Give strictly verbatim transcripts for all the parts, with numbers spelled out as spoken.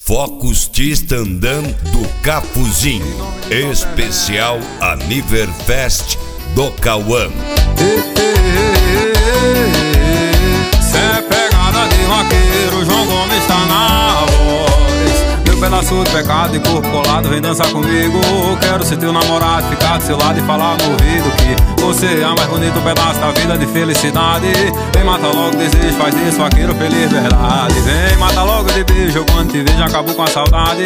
Focus Tistandã do Capuzinho, especial Aniverfest do Cauã. Cê é pegada de vaqueiro, João Gomes tá na voz. Meu pedaço de pecado e corpo colado, vem dançar comigo. Quero ser teu namorado, ficar do seu lado e falar no ouvido que você é a mais bonito pedaço da vida de felicidade. Vem, mata logo o desejo, faz isso, vaqueiro feliz, verdade. Vem, mata logo de beijo, quando te vejo acabo com a saudade.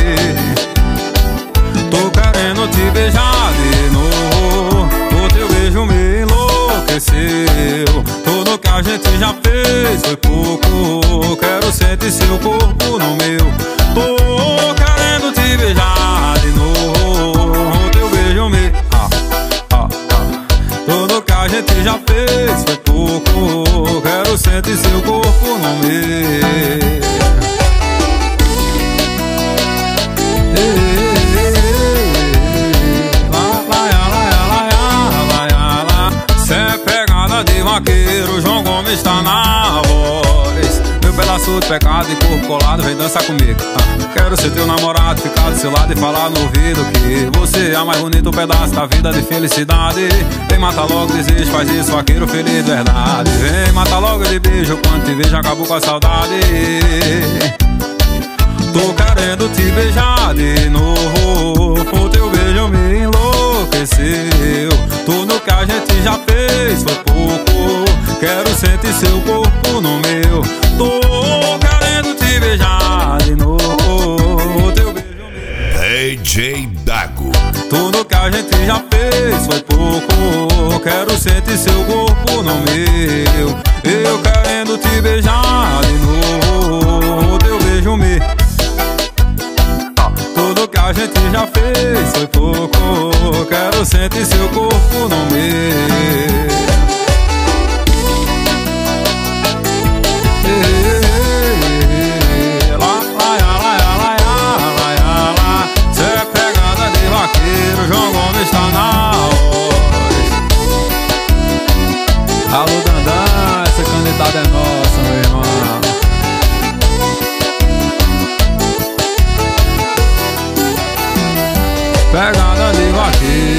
Tô querendo te beijar de novo, o teu beijo me enlouqueceu. Tudo que a gente já fez foi pouco, quero sentir seu corpo no meu. Tô querendo te beijar de novo, o teu beijo me... Ah, ah, ah. Tudo que a gente já fez foi pouco, quero sentir seu corpo no meu. De vaqueiro, João Gomes tá na voz. Meu pedaço de pecado e corpo colado, vem dançar comigo. ah, Quero ser teu namorado, ficar do seu lado e falar no ouvido que você é a mais bonito pedaço da vida de felicidade. Vem, mata logo o desejo, faz isso, vaqueiro feliz, verdade. Vem, mata logo de beijo, quando te vejo acabou com a saudade. Tô querendo te beijar de novo, o teu beijo me enlouqueceu. Tudo que a gente já fez foi pouco, quero sentir seu corpo no meu. Tô querendo te beijar de novo, o teu beijo me... D J Dago. Tudo que a gente já fez foi pouco, quero sentir seu corpo no meu. Eu querendo te beijar de novo, o teu beijo me... Tudo que a gente já fez foi pouco, quero sentir seu corpo no meu. Lá, lá, lá, lá, lá, lá, lá. Cê é pegada de vaqueiro, João Gomes tá na voz. Alô, Dandã, essa canetada é nossa, meu irmão. Pegada de vaqueiro.